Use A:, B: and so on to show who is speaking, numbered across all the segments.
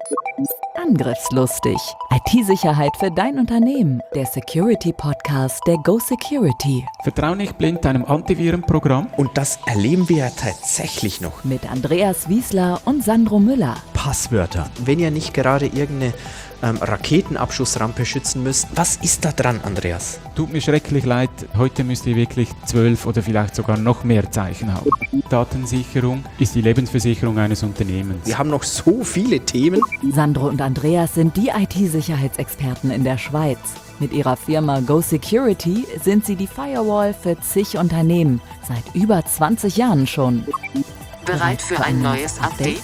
A: Angriffslustig. IT-Sicherheit für dein Unternehmen. Der Security-Podcast der Go Security.
B: Vertrau nicht blind deinem Antivirenprogramm.
C: Und das erleben wir ja tatsächlich noch.
A: Mit Andreas Wiesler und Sandro Müller.
C: Passwörter. Wenn ihr nicht gerade irgendeine Raketenabschussrampe schützen müsst, was ist da dran, Andreas?
B: Tut mir schrecklich leid, heute müsst ihr wirklich 12 oder vielleicht sogar noch mehr Zeichen haben. Datensicherung ist die Lebensversicherung eines Unternehmens.
C: Wir haben noch so viele Themen.
A: Sandro und Andreas sind die IT-Sicherheitsexperten in der Schweiz. Mit ihrer Firma Go Security sind sie die Firewall für zig Unternehmen. Seit über 20 Jahren schon.
D: Bereit für ein neues Update?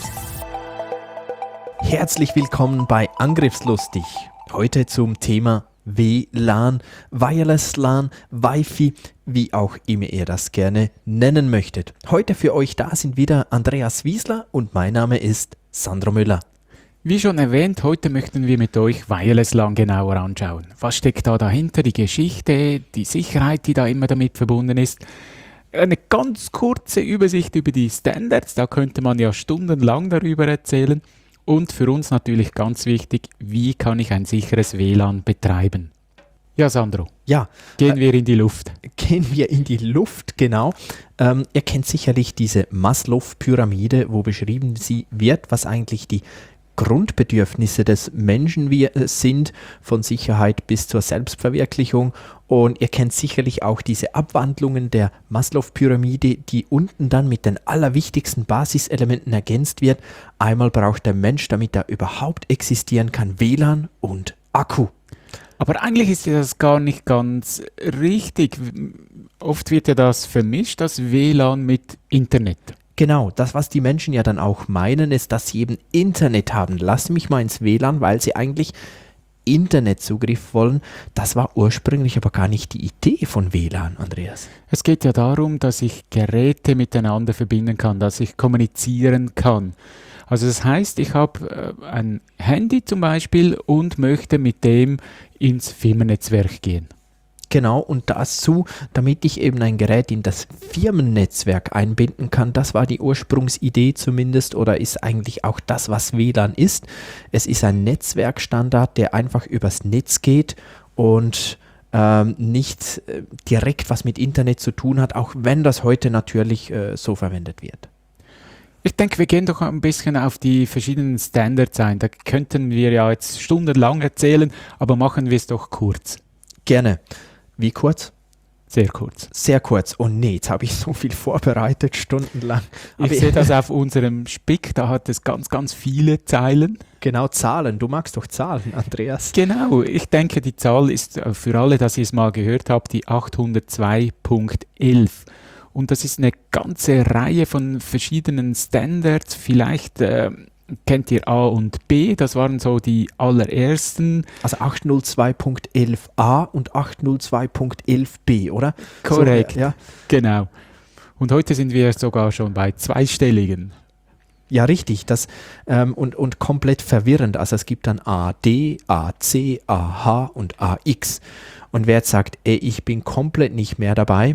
C: Herzlich willkommen bei Angriffslustig. Heute zum Thema WLAN, Wireless LAN, Wi-Fi, wie auch immer ihr das gerne nennen möchtet. Heute für euch da sind wieder Andreas Wiesler und mein Name ist Sandro Müller.
B: Wie schon erwähnt, heute möchten wir mit euch Wireless LAN genauer anschauen. Was steckt da dahinter, die Geschichte, die Sicherheit, die da immer damit verbunden ist. Eine ganz kurze Übersicht über die Standards, da könnte man ja stundenlang darüber erzählen. Und für uns natürlich ganz wichtig, wie kann ich ein sicheres WLAN betreiben? Ja, Sandro, gehen wir in die Luft.
C: Gehen wir in die Luft, genau. Ihr kennt sicherlich diese Maslow-Pyramide, wo beschrieben wird, was eigentlich die Grundbedürfnisse des Menschen sind, von Sicherheit bis zur Selbstverwirklichung. Und ihr kennt sicherlich auch diese Abwandlungen der Maslow-Pyramide, die unten dann mit den allerwichtigsten Basiselementen ergänzt wird. Einmal braucht der Mensch, damit er überhaupt existieren kann, WLAN und Akku.
B: Aber eigentlich ist das gar nicht ganz richtig. Oft wird ja das vermischt, das WLAN mit Internet.
C: Genau, das, was die Menschen ja dann auch meinen, ist, dass sie eben Internet haben. Lass mich mal ins WLAN, weil sie eigentlich Internetzugriff wollen. Das war ursprünglich aber gar nicht die Idee von WLAN, Andreas.
B: Es geht ja darum, dass ich Geräte miteinander verbinden kann, dass ich kommunizieren kann. Also das heißt, ich habe ein Handy zum Beispiel und möchte mit dem ins Firmennetzwerk gehen.
C: Genau, und dazu, damit ich eben ein Gerät in das Firmennetzwerk einbinden kann, das war die Ursprungsidee zumindest oder ist eigentlich auch das, was WLAN ist. Es ist ein Netzwerkstandard, der einfach übers Netz geht und nicht direkt was mit Internet zu tun hat, auch wenn das heute natürlich so verwendet wird.
B: Ich denke, wir gehen doch ein bisschen auf die verschiedenen Standards ein. Da könnten wir ja jetzt stundenlang erzählen, aber machen wir es doch kurz.
C: Gerne. Wie kurz?
B: Sehr kurz.
C: Sehr kurz. Oh nee, jetzt habe ich so viel vorbereitet, stundenlang.
B: Ich sehe das auf unserem Spick, da hat es ganz, ganz viele Zeilen.
C: Genau, Zahlen. Du magst doch Zahlen, Andreas.
B: Genau, ich denke, die Zahl ist für alle, dass ihr es mal gehört habt, die 802.11. Und das ist eine ganze Reihe von verschiedenen Standards. Vielleicht kennt ihr A und B, das waren so die allerersten.
C: Also 802.11a und 802.11b, oder?
B: Korrekt,
C: so, ja.
B: Genau. Und heute sind wir sogar schon bei zweistelligen.
C: Ja, richtig. Das, und komplett verwirrend. Also es gibt dann AD, AC, AH und AX. Und wer jetzt sagt, ich bin komplett nicht mehr dabei,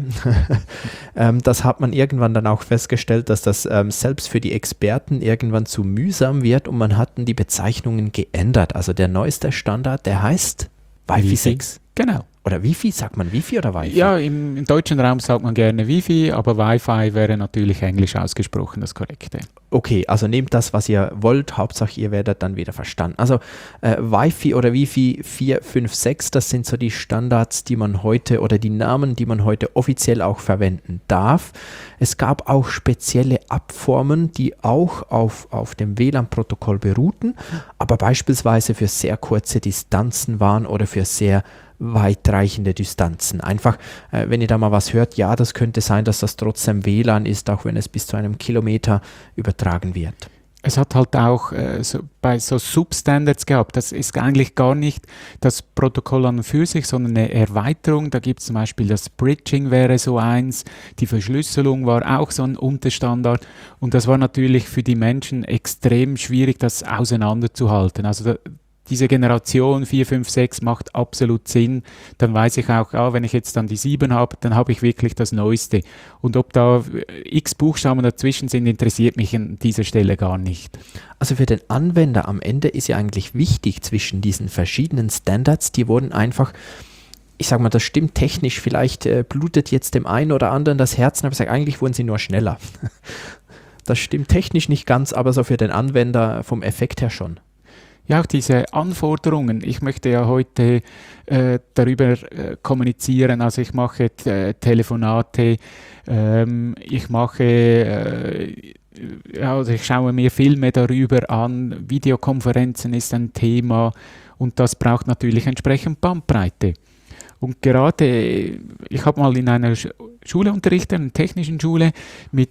C: das hat man irgendwann dann auch festgestellt, dass das selbst für die Experten irgendwann zu mühsam wird und man hat dann die Bezeichnungen geändert. Also der neueste Standard, der heißt Wi-Fi 6.
B: Genau.
C: Oder Wi-Fi? Sagt man Wi-Fi oder Wi-Fi?
B: Ja, im deutschen Raum sagt man gerne Wi-Fi, aber Wi-Fi wäre natürlich englisch ausgesprochen das Korrekte.
C: Okay, also nehmt das, was ihr wollt, Hauptsache ihr werdet dann wieder verstanden. Also Wi-Fi oder Wi-Fi 4, 5, 6, das sind so die Standards, die man heute oder die Namen, die man heute offiziell auch verwenden darf. Es gab auch spezielle Abformen, die auch auf dem WLAN-Protokoll beruhten, aber beispielsweise für sehr kurze Distanzen waren oder für sehr weitreichende Distanzen. Einfach, wenn ihr da mal was hört, ja, das könnte sein, dass das trotzdem WLAN ist, auch wenn es bis zu einem Kilometer übertragen wird.
B: Es hat halt auch bei so Substandards gehabt. Das ist eigentlich gar nicht das Protokoll an und für sich, sondern eine Erweiterung. Da gibt es zum Beispiel das Bridging wäre so eins, die Verschlüsselung war auch so ein Unterstandard und das war natürlich für die Menschen extrem schwierig, das auseinanderzuhalten. Also diese Generation 4, 5, 6 macht absolut Sinn. Dann weiß ich auch, wenn ich jetzt dann die 7 habe, dann habe ich wirklich das Neueste. Und ob da x Buchstaben dazwischen sind, interessiert mich an dieser Stelle gar nicht.
C: Also für den Anwender am Ende ist ja eigentlich wichtig zwischen diesen verschiedenen Standards, die wurden einfach, ich sage mal, das stimmt technisch, vielleicht blutet jetzt dem einen oder anderen das Herz, aber ich sage, eigentlich wurden sie nur schneller. Das stimmt technisch nicht ganz, aber so für den Anwender vom Effekt her schon.
B: Ja, auch diese Anforderungen. Ich möchte ja heute darüber kommunizieren. Also ich mache Telefonate, also ich schaue mir Filme darüber an, Videokonferenzen ist ein Thema und das braucht natürlich entsprechend Bandbreite. Und gerade, ich habe mal in einer Schule unterrichtet, einer technischen Schule mit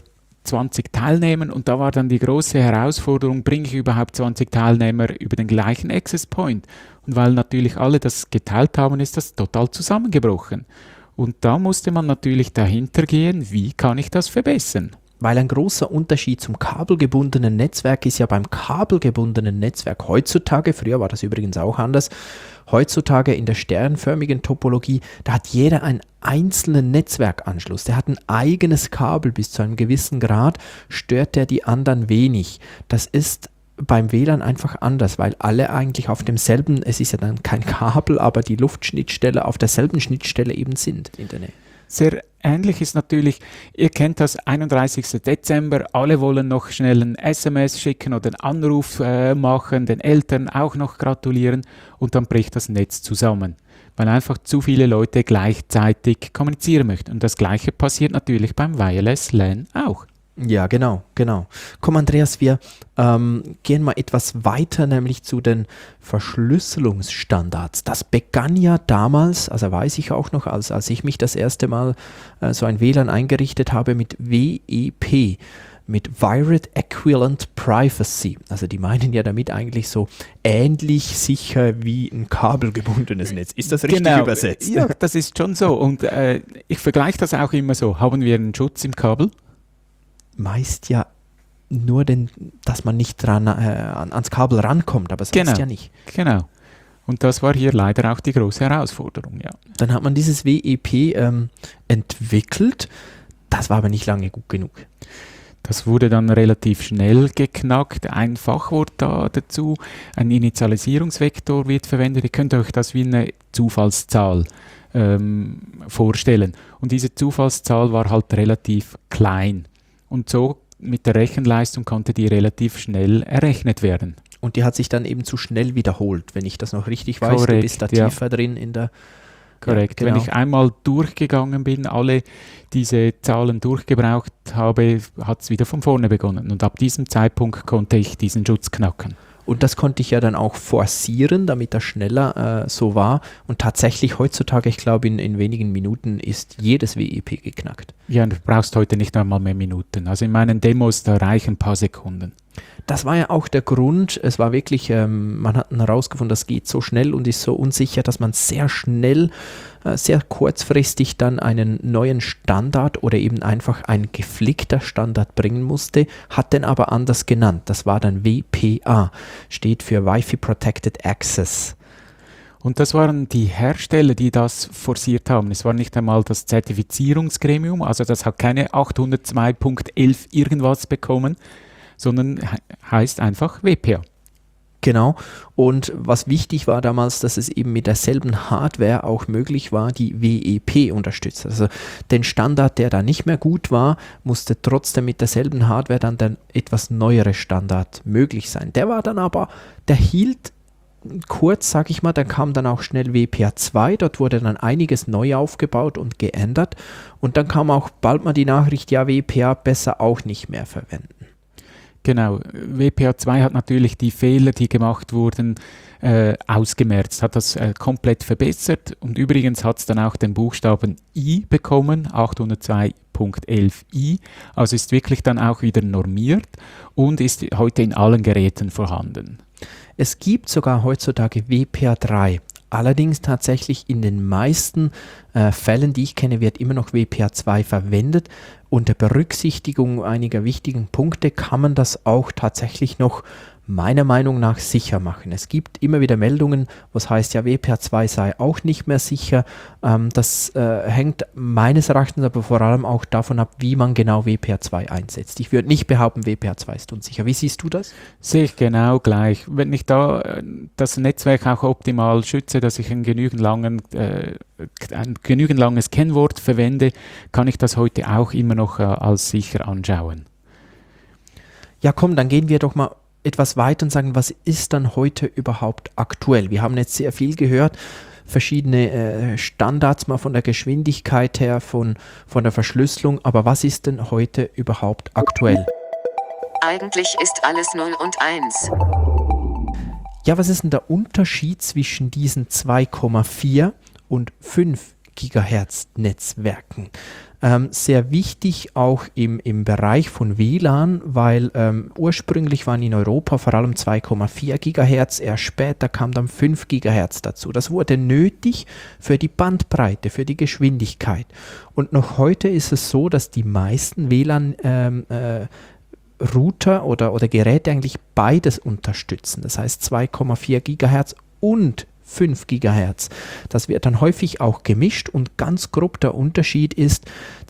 B: 20 Teilnehmern und da war dann die große Herausforderung, bringe ich überhaupt 20 Teilnehmer über den gleichen Access Point? Und weil natürlich alle das geteilt haben, ist das total zusammengebrochen. Und da musste man natürlich dahinter gehen, wie kann ich das verbessern?
C: Weil ein großer Unterschied zum kabelgebundenen Netzwerk ist ja beim kabelgebundenen Netzwerk heutzutage, früher war das übrigens auch anders, heutzutage in der sternförmigen Topologie, da hat jeder einen einzelnen Netzwerkanschluss, der hat ein eigenes Kabel bis zu einem gewissen Grad, stört der die anderen wenig. Das ist beim WLAN einfach anders, weil alle eigentlich auf demselben, es ist ja dann kein Kabel, aber die Luftschnittstelle auf derselben Schnittstelle eben sind in der Nähe.
B: Sehr ähnlich ist natürlich, ihr kennt das, 31. Dezember, alle wollen noch schnell ein SMS schicken oder einen Anruf machen, den Eltern auch noch gratulieren und dann bricht das Netz zusammen, weil einfach zu viele Leute gleichzeitig kommunizieren möchten. Und das Gleiche passiert natürlich beim Wireless LAN auch.
C: Ja, genau. Komm, Andreas, wir gehen mal etwas weiter, nämlich zu den Verschlüsselungsstandards. Das begann ja damals, also weiß ich auch noch, als ich mich das erste Mal so ein WLAN eingerichtet habe mit WEP, mit Wired Equivalent Privacy. Also die meinen ja damit eigentlich so ähnlich sicher wie ein kabelgebundenes Netz. Ist das richtig übersetzt?
B: Ja, das ist schon so. Und ich vergleiche das auch immer so. Haben wir einen Schutz im Kabel?
C: Meist ja nur, dass man nicht dran ans Kabel rankommt, aber sonst ja nicht.
B: Genau. Und das war hier leider auch die große Herausforderung, ja.
C: Dann hat man dieses WEP entwickelt, das war aber nicht lange gut genug.
B: Das wurde dann relativ schnell geknackt. Ein Fachwort da dazu, ein Initialisierungsvektor wird verwendet. Ihr könnt euch das wie eine Zufallszahl vorstellen. Und diese Zufallszahl war halt relativ klein. Und so mit der Rechenleistung konnte die relativ schnell errechnet werden.
C: Und die hat sich dann eben zu schnell wiederholt, wenn ich das noch richtig weiß.
B: Korrekt,
C: du bist da tiefer drin in der...
B: Korrekt.
C: Ja, genau.
B: Wenn ich einmal durchgegangen bin, alle diese Zahlen durchgebraucht habe, hat es wieder von vorne begonnen. Und ab diesem Zeitpunkt konnte ich diesen Schutz knacken.
C: Und das konnte ich ja dann auch forcieren, damit das schneller so war. Und tatsächlich heutzutage, ich glaube, in wenigen Minuten ist jedes WEP geknackt.
B: Ja, du brauchst heute nicht einmal mehr Minuten. Also in meinen Demos, da reichen ein paar Sekunden.
C: Das war ja auch der Grund, es war wirklich, man hat herausgefunden, das geht so schnell und ist so unsicher, dass man sehr schnell, sehr kurzfristig dann einen neuen Standard oder eben einfach ein geflickter Standard bringen musste, hat den aber anders genannt. Das war dann WPA, steht für Wi-Fi Protected Access.
B: Und das waren die Hersteller, die das forciert haben. Es war nicht einmal das Zertifizierungsgremium, also das hat keine 802.11 irgendwas bekommen, sondern heißt einfach WPA.
C: Genau. Und was wichtig war damals, dass es eben mit derselben Hardware auch möglich war, die WEP unterstützt. Also den Standard, der da nicht mehr gut war, musste trotzdem mit derselben Hardware dann der etwas neuere Standard möglich sein. Der war dann aber, der hielt kurz, sag ich mal, dann kam dann auch schnell WPA 2, dort wurde dann einiges neu aufgebaut und geändert und dann kam auch bald mal die Nachricht, ja, WPA besser auch nicht mehr verwenden.
B: Genau, WPA 2 hat natürlich die Fehler, die gemacht wurden, ausgemerzt, hat das komplett verbessert und übrigens hat es dann auch den Buchstaben I bekommen, 802.11i, also ist wirklich dann auch wieder normiert und ist heute in allen Geräten vorhanden.
C: Es gibt sogar heutzutage WPA 3. Allerdings tatsächlich in den meisten Fällen, die ich kenne, wird immer noch WPA 2 verwendet. Unter Berücksichtigung einiger wichtigen Punkte kann man das auch tatsächlich noch meiner Meinung nach sicher machen. Es gibt immer wieder Meldungen, was heißt, ja, WPA2 sei auch nicht mehr sicher. Das hängt meines Erachtens aber vor allem auch davon ab, wie man genau WPA2 einsetzt. Ich würde nicht behaupten, WPA2 ist unsicher. Wie siehst du das?
B: Sehe ich genau gleich. Wenn ich da das Netzwerk auch optimal schütze, dass ich ein genügend langes Kennwort verwende, kann ich das heute auch immer noch als sicher anschauen.
C: Ja, komm, dann gehen wir doch mal etwas weiter und sagen, was ist dann heute überhaupt aktuell? Wir haben jetzt sehr viel gehört, verschiedene Standards mal von der Geschwindigkeit her, von der Verschlüsselung, aber was ist denn heute überhaupt aktuell?
D: Eigentlich ist alles 0 und 1.
C: Ja, was ist denn der Unterschied zwischen diesen 2,4 und 5 Gigahertz Netzwerken? Sehr wichtig auch im Bereich von WLAN, weil ursprünglich waren in Europa vor allem 2,4 Gigahertz, erst später kam dann 5 Gigahertz dazu. Das wurde nötig für die Bandbreite, für die Geschwindigkeit. Und noch heute ist es so, dass die meisten WLAN Router oder Geräte eigentlich beides unterstützen. Das heißt 2,4 Gigahertz und 5 Gigahertz. Das wird dann häufig auch gemischt und ganz grob der Unterschied ist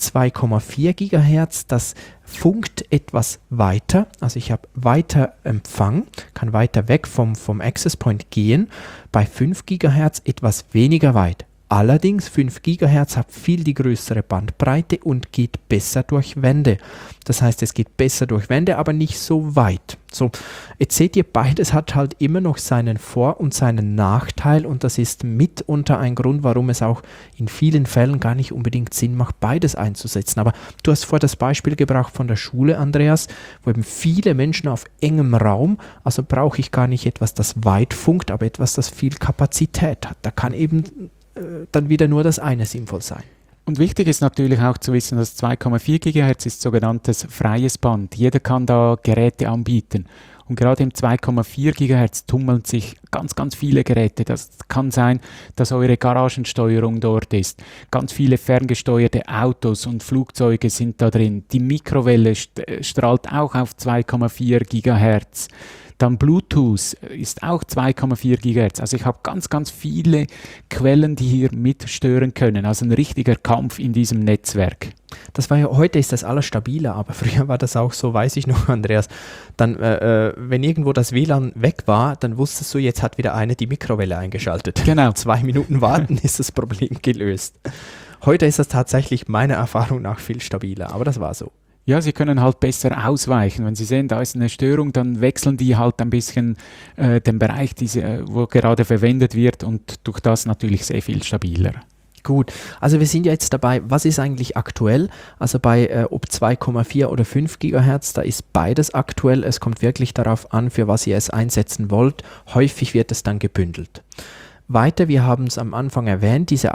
C: 2,4 Gigahertz, das funkt etwas weiter, also ich habe weiter Empfang, kann weiter weg vom Access Point gehen, bei 5 Gigahertz etwas weniger weit. Allerdings 5 GHz hat viel die größere Bandbreite und geht besser durch Wände. Das heißt, es geht besser durch Wände, aber nicht so weit. So, jetzt seht ihr, beides hat halt immer noch seinen Vor- und seinen Nachteil und das ist mitunter ein Grund, warum es auch in vielen Fällen gar nicht unbedingt Sinn macht, beides einzusetzen. Aber du hast vorher das Beispiel gebracht von der Schule, Andreas, wo eben viele Menschen auf engem Raum, also brauche ich gar nicht etwas, das weit funkt, aber etwas, das viel Kapazität hat. Da kann eben dann wieder nur das eine sinnvoll sein.
B: Und wichtig ist natürlich auch zu wissen, dass 2,4 GHz ist sogenanntes freies Band. Jeder kann da Geräte anbieten. Und gerade im 2,4 GHz tummeln sich ganz, ganz viele Geräte. Das kann sein, dass eure Garagensteuerung dort ist. Ganz viele ferngesteuerte Autos und Flugzeuge sind da drin. Die Mikrowelle strahlt auch auf 2,4 GHz. Dann Bluetooth ist auch 2,4 GHz. Also ich habe ganz, ganz viele Quellen, die hier mitstören können. Also ein richtiger Kampf in diesem Netzwerk.
C: Das war ja, heute ist das alles stabiler, aber früher war das auch so, weiß ich noch, Andreas. Dann, wenn irgendwo das WLAN weg war, dann wusstest du, jetzt hat wieder eine die Mikrowelle eingeschaltet.
B: Genau.
C: 2 Minuten warten, ist das Problem gelöst. Heute ist das tatsächlich meiner Erfahrung nach viel stabiler, aber das war so.
B: Ja, sie können halt besser ausweichen. Wenn sie sehen, da ist eine Störung, dann wechseln die halt ein bisschen den Bereich, wo gerade verwendet wird und durch das natürlich sehr viel stabiler.
C: Gut, also wir sind ja jetzt dabei, was ist eigentlich aktuell? Also bei ob 2,4 oder 5 GHz, da ist beides aktuell. Es kommt wirklich darauf an, für was ihr es einsetzen wollt. Häufig wird es dann gebündelt. Weiter, wir haben es am Anfang erwähnt, diese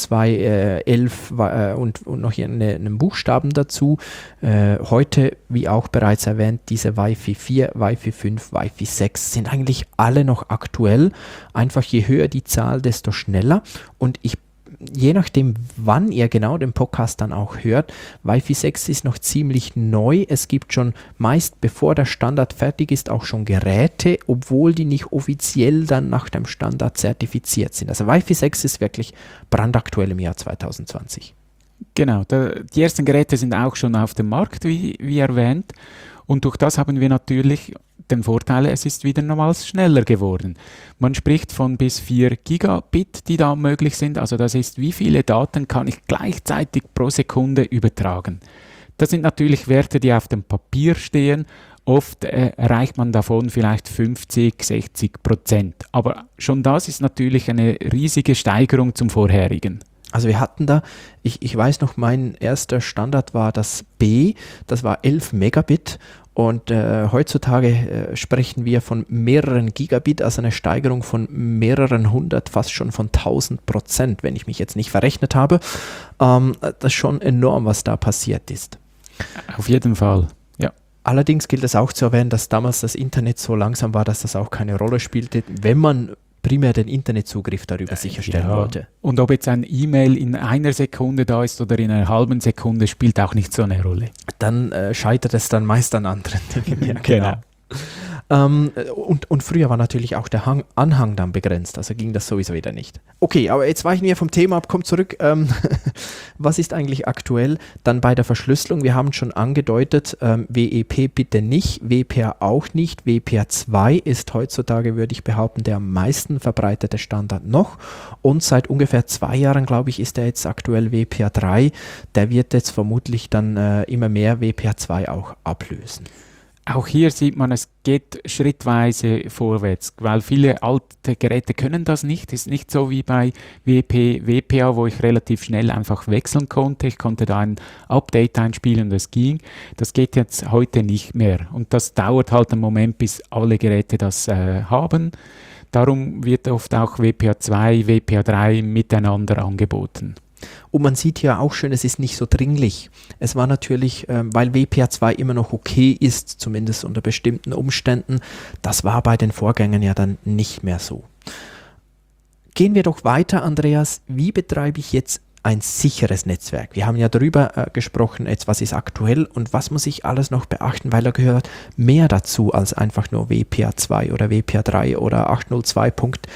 C: 802.11 und noch hier einen Buchstaben dazu. Heute, wie auch bereits erwähnt, diese Wi-Fi 4, Wi-Fi 5, Wi-Fi 6 sind eigentlich alle noch aktuell. Einfach je höher die Zahl, desto schneller. Und je nachdem, wann ihr genau den Podcast dann auch hört, Wi-Fi 6 ist noch ziemlich neu. Es gibt schon meist, bevor der Standard fertig ist, auch schon Geräte, obwohl die nicht offiziell dann nach dem Standard zertifiziert sind. Also Wi-Fi 6 ist wirklich brandaktuell im Jahr 2020.
B: Genau, die ersten Geräte sind auch schon auf dem Markt, wie erwähnt. Und durch das haben wir natürlich den Vorteil, es ist wieder nochmals schneller geworden. Man spricht von bis 4 Gigabit, die da möglich sind. Also das ist, wie viele Daten kann ich gleichzeitig pro Sekunde übertragen. Das sind natürlich Werte, die auf dem Papier stehen. Oft erreicht man davon vielleicht 50-60%. Aber schon das ist natürlich eine riesige Steigerung zum vorherigen.
C: Also wir hatten da, ich weiß noch, mein erster Standard war das B, das war 11 Megabit und heutzutage sprechen wir von mehreren Gigabit, also eine Steigerung von mehreren hundert, fast schon von 1000%, wenn ich mich jetzt nicht verrechnet habe. Das ist schon enorm, was da passiert ist.
B: Auf jeden Fall, ja.
C: Allerdings gilt es auch zu erwähnen, dass damals das Internet so langsam war, dass das auch keine Rolle spielte, wenn man primär den Internetzugriff darüber sicherstellen wollte.
B: Und ob jetzt ein E-Mail in einer Sekunde da ist oder in einer halben Sekunde, spielt auch nicht so eine Rolle.
C: Dann scheitert es dann meist an anderen Dingen. Ja, genau. Und früher war natürlich auch der Anhang dann begrenzt, also ging das sowieso wieder nicht. Okay, aber jetzt weichen wir vom Thema ab, kommt zurück. Was ist eigentlich aktuell dann bei der Verschlüsselung? Wir haben schon angedeutet, WEP bitte nicht, WPA auch nicht. WPA 2 ist heutzutage, würde ich behaupten, der am meisten verbreitete Standard noch. Und seit ungefähr 2 Jahren, glaube ich, ist er jetzt aktuell WPA 3. Der wird jetzt vermutlich dann immer mehr WPA 2 auch ablösen.
B: Auch hier sieht man, es geht schrittweise vorwärts, weil viele alte Geräte können das nicht. Es ist nicht so wie bei WPA, wo ich relativ schnell einfach wechseln konnte. Ich konnte da ein Update einspielen und das ging. Das geht jetzt heute nicht mehr. Und das dauert halt einen Moment, bis alle Geräte das haben. Darum wird oft auch WPA 2, WPA 3 miteinander angeboten.
C: Und man sieht ja auch schön, es ist nicht so dringlich. Es war natürlich, weil WPA 2 immer noch okay ist, zumindest unter bestimmten Umständen, das war bei den Vorgängern ja dann nicht mehr so. Gehen wir doch weiter, Andreas. Wie betreibe ich jetzt ein sicheres Netzwerk? Wir haben ja darüber gesprochen, jetzt was ist aktuell und was muss ich alles noch beachten, weil da gehört mehr dazu als einfach nur WPA 2 oder WPA 3 oder 802.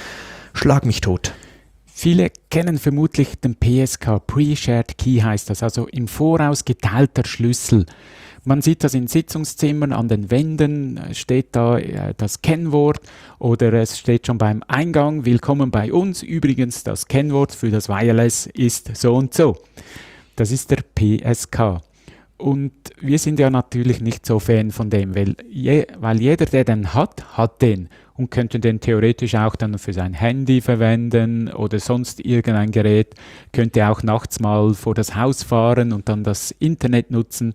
C: Schlag mich tot.
B: Viele kennen vermutlich den PSK, Pre-Shared Key heißt das, also im Voraus geteilter Schlüssel. Man sieht das in Sitzungszimmern, an den Wänden steht da das Kennwort oder es steht schon beim Eingang, willkommen bei uns. Übrigens, das Kennwort für das Wireless ist so und so. Das ist der PSK. Und wir sind ja natürlich nicht so Fan von dem, weil jeder, der den hat den und könnte den theoretisch auch dann für sein Handy verwenden oder sonst irgendein Gerät, könnte auch nachts mal vor das Haus fahren und dann das Internet nutzen.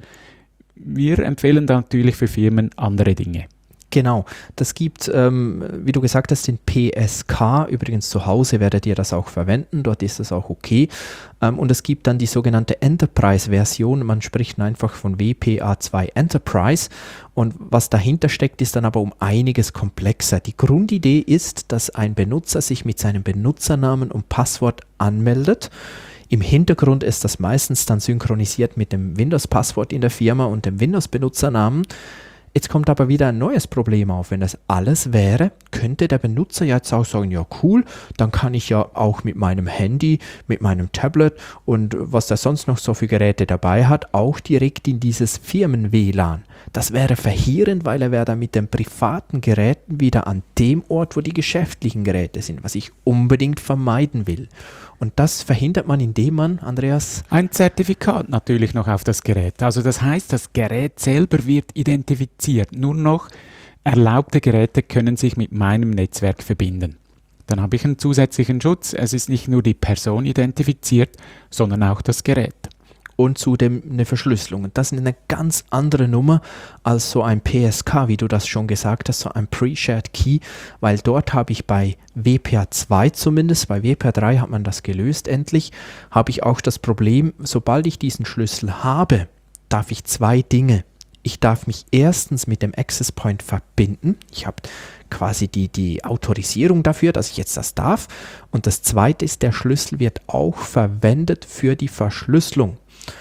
B: Wir empfehlen da natürlich für Firmen andere Dinge.
C: Genau, das gibt, wie du gesagt hast, den PSK, übrigens zu Hause werdet ihr das auch verwenden, dort ist das auch okay. Und es gibt dann die sogenannte Enterprise-Version, man spricht einfach von WPA 2 Enterprise und was dahinter steckt, ist dann aber um einiges komplexer. Die Grundidee ist, dass ein Benutzer sich mit seinem Benutzernamen und Passwort anmeldet. Im Hintergrund ist das meistens dann synchronisiert mit dem Windows-Passwort in der Firma und dem Windows-Benutzernamen. Jetzt kommt aber wieder ein neues Problem auf. Wenn das alles wäre, könnte der Benutzer jetzt auch sagen, ja cool, dann kann ich ja auch mit meinem Handy, mit meinem Tablet und was der sonst noch so für Geräte dabei hat, auch direkt in dieses Firmen-WLAN. Das wäre verheerend, weil er wäre dann mit den privaten Geräten wieder an dem Ort, wo die geschäftlichen Geräte sind, was ich unbedingt vermeiden will. Und das verhindert man, indem man, Andreas...
B: Ein Zertifikat natürlich noch auf das Gerät. Also das heißt, das Gerät selber wird identifiziert. Nur noch erlaubte Geräte können sich mit meinem Netzwerk verbinden. Dann habe ich einen zusätzlichen Schutz. Es ist nicht nur die Person identifiziert, sondern auch das Gerät.
C: Und zudem eine Verschlüsselung. Und das ist eine ganz andere Nummer als so ein PSK, wie du das schon gesagt hast, so ein Pre-Shared Key, weil dort habe ich bei WPA 2 zumindest, bei WPA 3 hat man das gelöst endlich, habe ich auch das Problem, sobald ich diesen Schlüssel habe, darf ich 2 Dinge. Ich darf mich erstens mit dem Access Point verbinden. Ich habe quasi die Autorisierung dafür, dass ich jetzt das darf. Und das Zweite ist, der Schlüssel wird auch verwendet für die Verschlüsselung.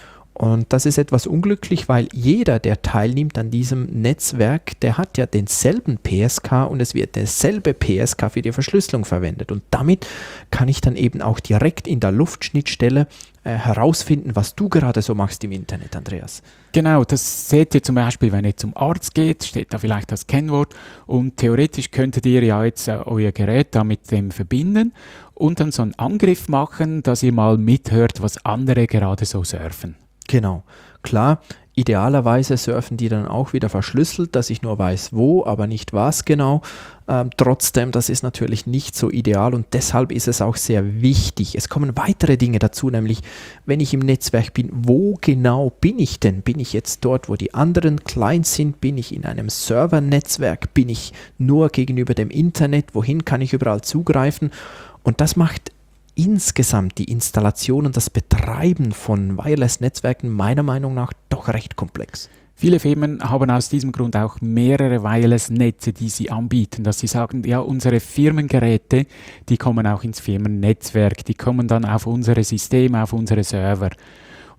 C: Und das ist etwas unglücklich, weil jeder, der teilnimmt an diesem Netzwerk, der hat ja denselben PSK und es wird derselbe PSK für die Verschlüsselung verwendet. Und damit kann ich dann eben auch direkt in der Luftschnittstelle herausfinden, was du gerade so machst im Internet, Andreas.
B: Genau, das seht ihr zum Beispiel, wenn ihr zum Arzt geht, steht da vielleicht das Kennwort und theoretisch könntet ihr ja jetzt euer Gerät da mit dem verbinden und dann so einen Angriff machen, dass ihr mal mithört, was andere gerade so surfen.
C: Genau, klar, idealerweise surfen die dann auch wieder verschlüsselt, dass ich nur weiß wo, aber nicht was genau. Trotzdem, das ist natürlich nicht so ideal und deshalb ist es auch sehr wichtig. Es kommen weitere Dinge dazu, nämlich wenn ich im Netzwerk bin, wo genau bin ich denn? Bin ich jetzt dort, wo die anderen Clients sind? Bin ich in einem Servernetzwerk? Bin ich nur gegenüber dem Internet? Wohin kann ich überall zugreifen? Und das macht insgesamt die Installation und das Betreiben von Wireless-Netzwerken meiner Meinung nach doch recht komplex.
B: Viele Firmen haben aus diesem Grund auch mehrere Wireless-Netze, die sie anbieten, dass sie sagen, ja, unsere Firmengeräte, die kommen auch ins Firmennetzwerk, die kommen dann auf unsere Systeme, auf unsere Server.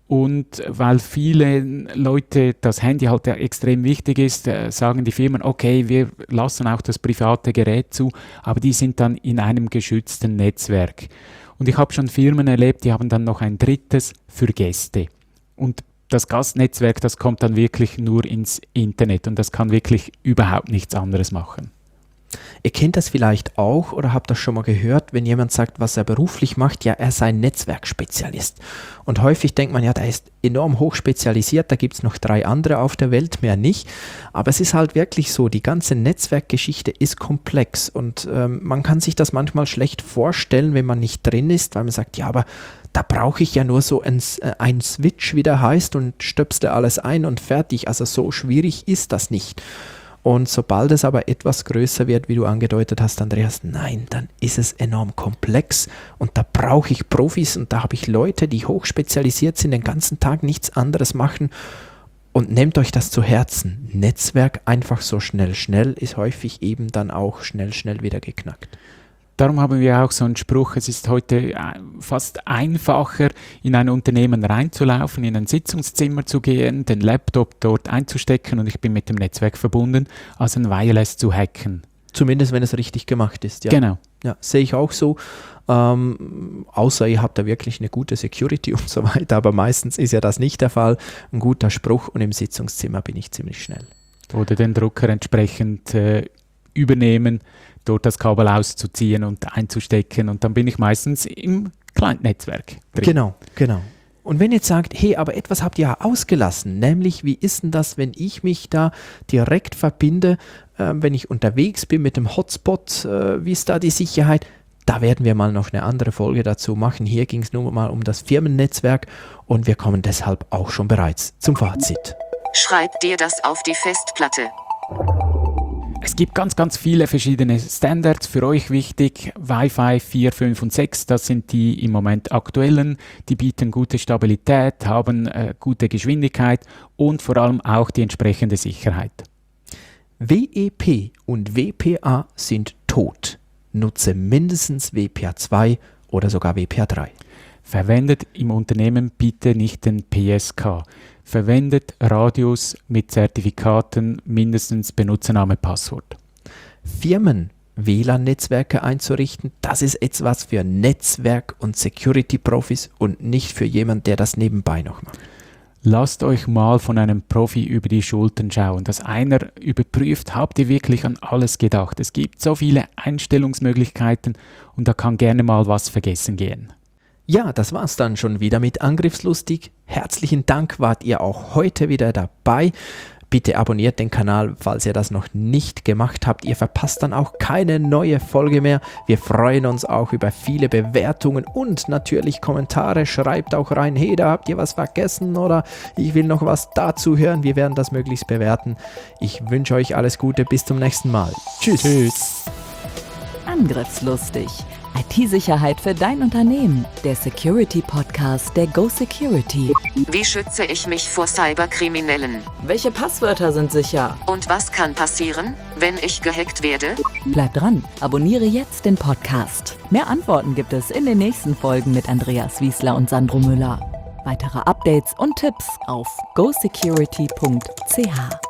B: Und weil viele Leute das Handy halt extrem wichtig ist, sagen die Firmen, okay, wir lassen auch das private Gerät zu, aber die sind dann in einem geschützten Netzwerk. Und ich habe schon Firmen erlebt, die haben dann noch ein drittes für Gäste. Und das Gastnetzwerk, das kommt dann wirklich nur ins Internet und das kann wirklich überhaupt nichts anderes machen.
C: Ihr kennt das vielleicht auch oder habt das schon mal gehört, wenn jemand sagt, was er beruflich macht, ja, er sei Netzwerkspezialist. Und häufig denkt man, ja, der ist enorm hoch spezialisiert, da gibt es noch 3 andere auf der Welt, mehr nicht. Aber es ist halt wirklich so, die ganze Netzwerkgeschichte ist komplex und man kann sich das manchmal schlecht vorstellen, wenn man nicht drin ist, weil man sagt, ja, aber da brauche ich ja nur so ein Switch, wie der heißt, und stöpste alles ein und fertig. Also so schwierig ist das nicht. Und sobald es aber etwas größer wird, wie du angedeutet hast, Andreas, nein, dann ist es enorm komplex und da brauche ich Profis und da habe ich Leute, die hochspezialisiert sind, den ganzen Tag nichts anderes machen. Und nehmt euch das zu Herzen. Netzwerk einfach so schnell ist häufig eben dann auch schnell wieder geknackt.
B: Darum haben wir auch so einen Spruch, es ist heute fast einfacher, in ein Unternehmen reinzulaufen, in ein Sitzungszimmer zu gehen, den Laptop dort einzustecken und ich bin mit dem Netzwerk verbunden, als ein Wireless zu hacken.
C: Zumindest, wenn es richtig gemacht ist. Ja.
B: Genau.
C: Ja, sehe ich auch so. Außer ihr habt da wirklich eine gute Security und so weiter, aber meistens ist ja das nicht der Fall. Ein guter Spruch und im Sitzungszimmer bin ich ziemlich schnell.
B: Oder den Drucker entsprechend übernehmen, dort das Kabel auszuziehen und einzustecken und dann bin ich meistens im Client-Netzwerk drin.
C: Genau. Und wenn ihr jetzt sagt, hey, aber etwas habt ihr ausgelassen, nämlich wie ist denn das, wenn ich mich da direkt verbinde, wenn ich unterwegs bin mit dem Hotspot, wie ist da die Sicherheit? Da werden wir mal noch eine andere Folge dazu machen. Hier ging es nur mal um das Firmennetzwerk und wir kommen deshalb auch schon bereits zum Fazit.
D: Schreib dir das auf die Festplatte.
B: Es gibt ganz viele verschiedene Standards für euch wichtig. Wi-Fi 4, 5 und 6, das sind die im Moment aktuellen. Die bieten gute Stabilität, haben gute Geschwindigkeit und vor allem auch die entsprechende Sicherheit.
C: WEP und WPA sind tot. Nutze mindestens WPA 2 oder sogar WPA 3.
B: Verwendet im Unternehmen bitte nicht den PSK. Verwendet Radius mit Zertifikaten, mindestens Benutzername, Passwort.
C: Firmen WLAN-Netzwerke einzurichten, das ist etwas für Netzwerk- und Security-Profis und nicht für jemanden, der das nebenbei noch macht.
B: Lasst euch mal von einem Profi über die Schultern schauen, dass einer überprüft, habt ihr wirklich an alles gedacht. Es gibt so viele Einstellungsmöglichkeiten und da kann gerne mal was vergessen gehen.
C: Ja, das war's dann schon wieder mit Angriffslustig. Herzlichen Dank, wart ihr auch heute wieder dabei. Bitte abonniert den Kanal, falls ihr das noch nicht gemacht habt. Ihr verpasst dann auch keine neue Folge mehr. Wir freuen uns auch über viele Bewertungen und natürlich Kommentare. Schreibt auch rein, hey, da habt ihr was vergessen oder ich will noch was dazu hören. Wir werden das möglichst bewerten. Ich wünsche euch alles Gute, bis zum nächsten Mal. Tschüss.
A: Angriffslustig. IT-Sicherheit für dein Unternehmen. Der Security-Podcast der Go Security.
D: Wie schütze ich mich vor Cyberkriminellen?
A: Welche Passwörter sind sicher?
D: Und was kann passieren, wenn ich gehackt werde?
A: Bleib dran, abonniere jetzt den Podcast. Mehr Antworten gibt es in den nächsten Folgen mit Andreas Wiesler und Sandro Müller. Weitere Updates und Tipps auf gosecurity.ch.